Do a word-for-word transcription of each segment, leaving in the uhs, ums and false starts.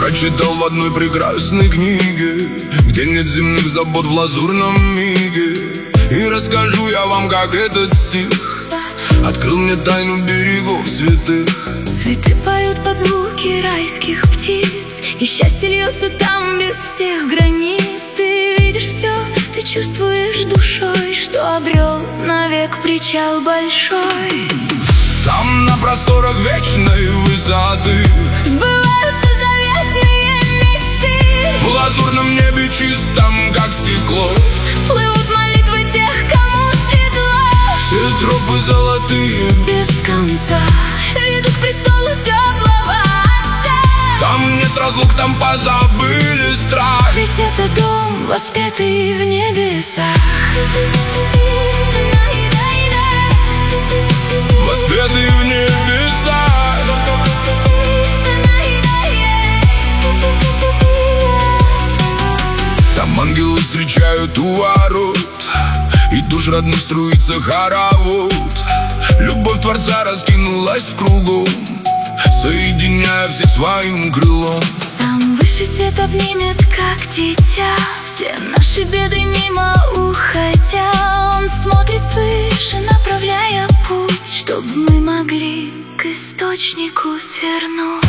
Прочитал в одной прекрасной книге, где нет земных забот в лазурном миге. И расскажу я вам, как этот стих открыл мне тайну берегов святых. Цветы поют под звуки райских птиц, и счастье льется там без всех границ. Ты видишь все, ты чувствуешь душой, что обрел навек причал большой. Там на просторах вечной высоты сбываются заветные мечты. В лазурном небе чистом, как стекло, плывут молитвы тех, кому светло. все тропы золотые Без конца ведут к престолу теплого Отца. Там нет разлук, там позабыли страх, Ведь это дом, воспетый в небесах. воспетый в небеса. Там ангелы встречают у ворот, и душ родных струится хоровод. Любовь Творца раскинулась в кругу, соединяя всех своим крылом. Сам высший свет обнимет, как дитя, все наши беды мимо уходя. Он смотрит свыше, направляя путь, чтобы мы могли к источнику свернуть.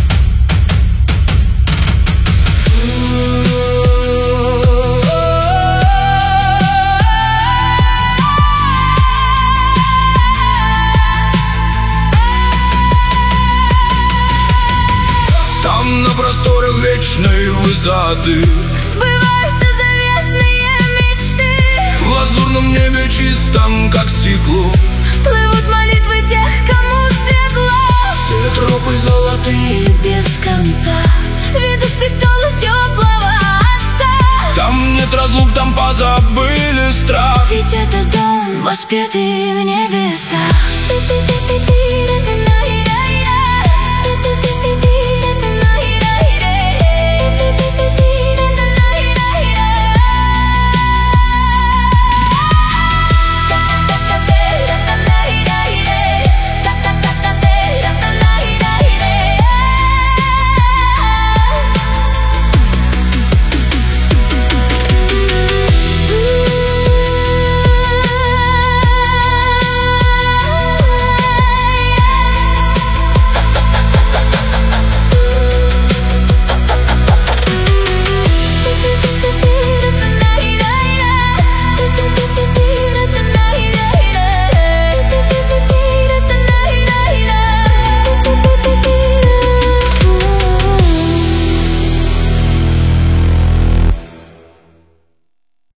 Там на просторах вечной высоты сбываются заветные мечты. в лазурном небе чистом, как стекло, плывут молитвы тех, кому светло. все тропы золотые Без конца ведут к престолу теплого Отца. Там нет разлук, там позабыли страх, Ведь это дом, воспетый в небесах.